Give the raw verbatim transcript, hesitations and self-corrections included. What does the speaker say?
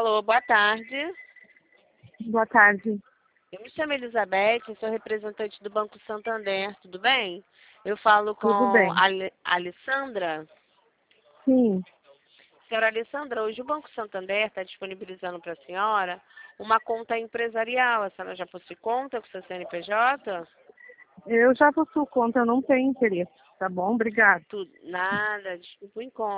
Alô, boa tarde. Boa tarde. Eu me chamo Elizabeth, sou representante do Banco Santander, tudo bem? Eu falo com Tudo bem. a Ale- Alessandra. Sim, Senhora Alessandra, hoje o Banco Santander está disponibilizando para a senhora uma conta empresarial. A senhora já possui conta com seu C N P J? eu já possuo conta, eu não tenho interesse, tá bom? Obrigada. Tudo, nada, desculpa o incômodo.